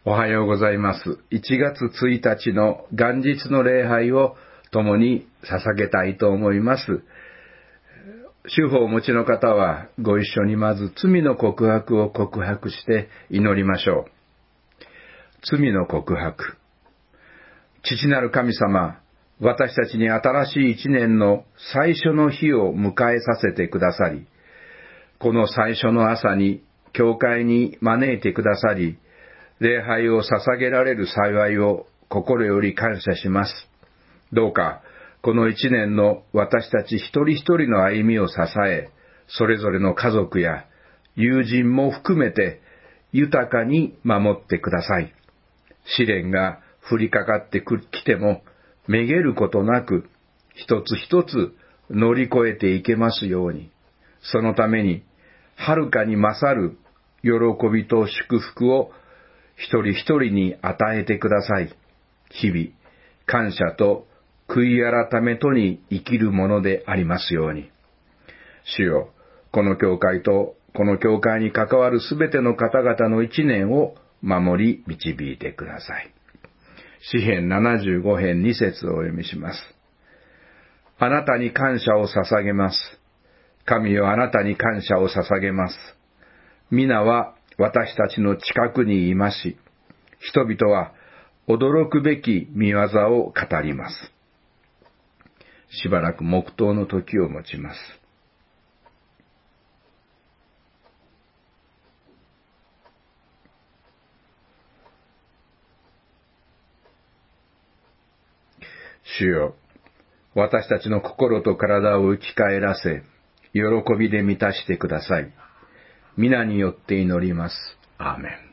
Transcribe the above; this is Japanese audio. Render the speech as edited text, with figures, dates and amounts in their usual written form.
おはようございます。1月1日の元日の礼拝を共に捧げたいと思います。主法をお持ちの方はご一緒にまず罪の告白を告白して祈りましょう。罪の告白。父なる神様、私たちに新しい一年の最初の日を迎えさせてくださり、この最初の朝に教会に招いてくださり、礼拝を捧げられる幸いを心より感謝します。どうか、この一年の私たち一人一人の歩みを支え、それぞれの家族や友人も含めて豊かに守ってください。試練が降りかかってきても、めげることなく、一つ一つ乗り越えていけますように、そのために、はるかに勝る喜びと祝福を一人一人に与えてください。日々、感謝と悔い改めとに生きるものでありますように。主よ、この教会とこの教会に関わるすべての方々の一年を守り導いてください。詩編75編2節をお読みします。あなたに感謝を捧げます。神よ、あなたに感謝を捧げます。皆は私たちの近くにいまし、人々は驚くべき見業を語ります。しばらく黙祷の時を持ちます。主よ、私たちの心と体を生き返らせ、喜びで満たしてください。皆によって祈ります。アーメン。